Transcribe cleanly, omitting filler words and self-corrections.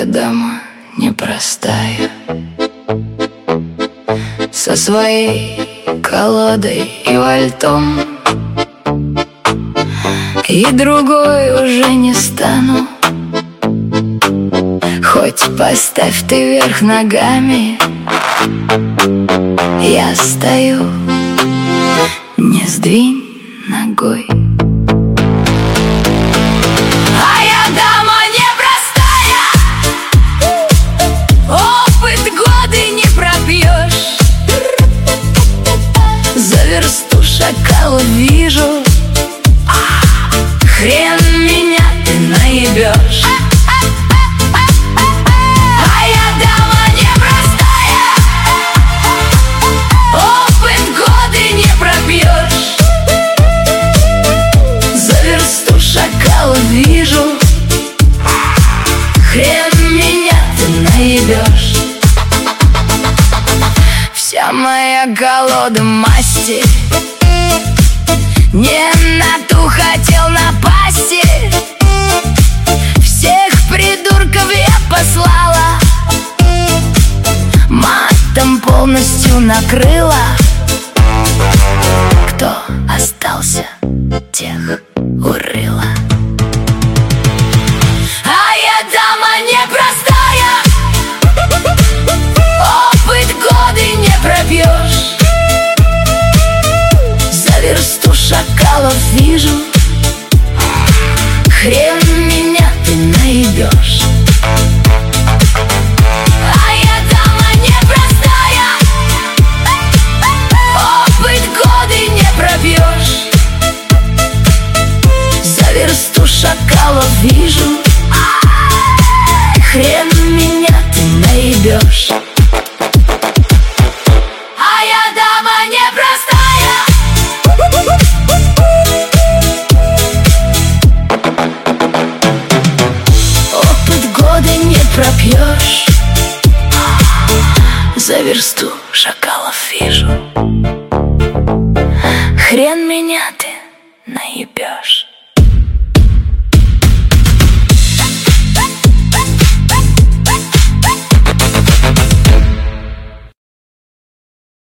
я дама непростая, со своей колодой и вальтом, и другой уже не стану. Хоть поставь ты вверх ногами, я стою, не сдвинь ногой. А я дама непростая, опыт годы не пропьешь. За версту шакалов вижу, хрен меня ты наебешь. Вижу, хрен меня ты наебешь. Вся моя колода масти, не на ту хотел напасти. Всех придурков я послала, матом полностью накрыла. Кто остался, тех урыла. За версту шакалов вижу, хрен меня ты наебешь. А я дама непростая, опыт годы не пропьешь. За версту шакалов вижу, хрен меня ты наебешь. Пропьешь, за версту шакалов вижу, хрен меня ты